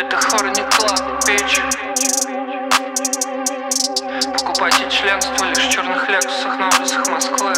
Это Horny Club, bitch. Покупайте членство лишь в черных лексусах на улицах Москвы.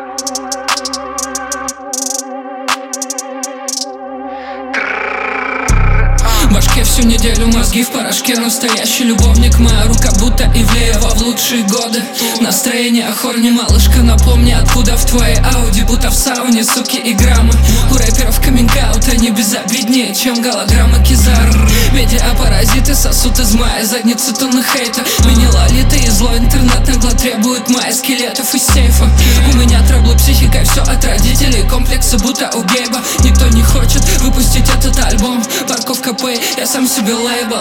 В башке всю неделю мозги в порошке. Настоящий любовник, моя рука будто Ивлеева в лучшие годы. Настроение хорни, малышка, напомни, откуда в твоей ауди, будто в сауне, суки и граммы. У рэперов каминг-аут, они безобиднее, чем голограммы Кизару. Медиа-паразиты сосут из моей задницы тонны хейта. Мини-лолиты и злой интернет нагло требуют моих скелетов из сейфа. У меня трэблы психикой, все от родителей, комплексы будто у Гейба. Никто не хочет выпустить этот альбом. Парковка Пэй, я сам себе лейбл.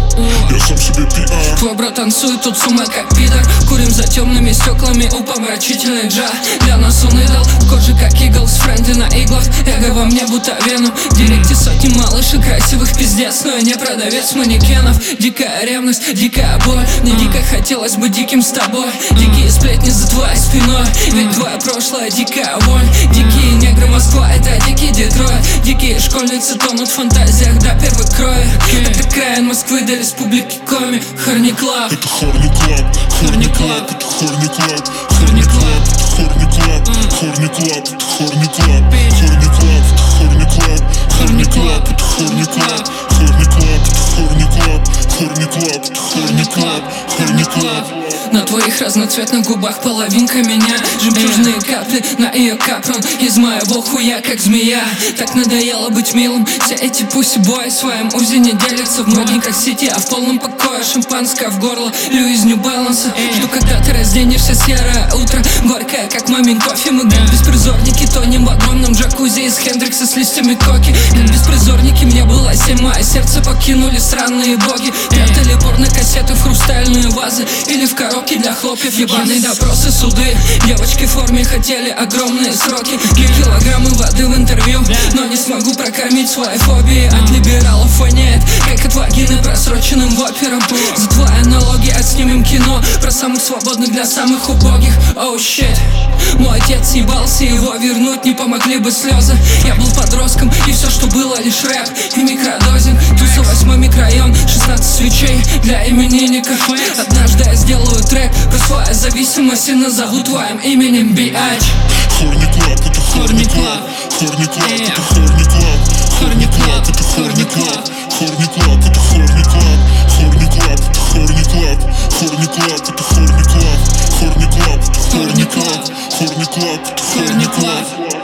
Я сам себе пиар. Твой брат танцует тут с ума как пидор. Курим за темными стеклами у помрачительной джа. Для нас он идол, кожи как игл, с френды на иглах. Эго во мне будто вену. В директе сотни малышек красивых, пиздец, но я не продавец манекенов. Дикая ревность, дикая боль. Мне дико хотелось быть диким с тобой. Дикие сплетни за твоей спиной, ведь твое прошлое дикая боль. Дикие негры Москва, это дикий Детройт. Дикие школьницы тонут в фантазиях до первой крови. Это краен Москвы до республики Коми. Horny Club. Это Horny Club, Horny Club, это Horny Club, Horny Club, Horny Club, Horny Club, Horny Club, Horny Club, Horny Club, Horny Club, это Horny Club, Horny Club, Horny Club, Horny Club, Horny Club, Horny Club. На твоих разноцветных губах половинка меня. Жемчужные капли на ее капрон. Из моего хуя как змея. Так надоело быть милым. Все эти пуси-бои своим узи не делятся в модниках сети, а в полном покое шампанское в горло Льюис Нью Баланса. Жду, когда ты разденешься, серое утро горькое, как мамин кофе. Мы как беспризорники тонем в огромном джакузи из Хендрикса с листьями коки. Как беспризорники, мне было 7, а сердце покинули сраные боги. Прятали порно-кассеты в хрустальные вазы или в коробке для хлопьев. Ебаные допросы, суды. Девочки в форме хотели огромные сроки. 2 килограммы воды в интервью, но не смогу прокормить свои фобии. От либералов воняет, как от вагины просроченным вопером. За твои налоги отснимем кино про самых свободных для самых убогих. Оу, щит. Мой отец ебался, его вернуть не помогли бы слезы. Я был подростком, и все, что было, лишь рэп и микродозинг. Туса 8 микрорайон, 16 свечей для именинника. Однажды я сделаю трек про свою зависимость и назову твоим именем B.I.H. Horny Club, это Horny Club, Horny Club, это Horny Club, Horny Club, это Horny Club, Horny Club, это Horny Club, Horny Club, это Horny Club, Horny Club, это Horny Club, Horny Club, это Horny Club, Horny Club, это Horny Club.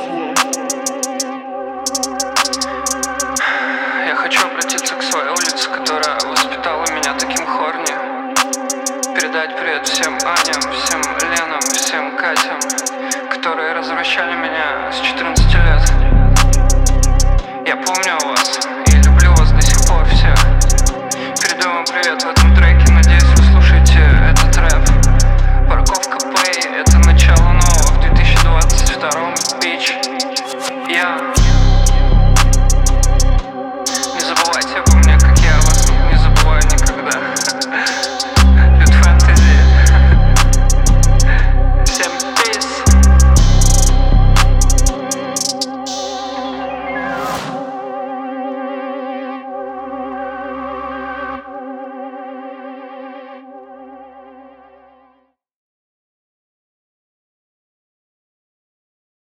Я хочу обратиться к своей улице, которая воспитала меня таким хорни. Передать привет всем Аням, всем Ленам, всем Катям, которые развращали меня с 14 лет. Я помню вас и люблю вас до сих пор всех. Передаю вам привет в этом треке, надеюсь, вы слушаете этот рэп. Парковка Пэй — это начало нового в 2022-м, bitch. Я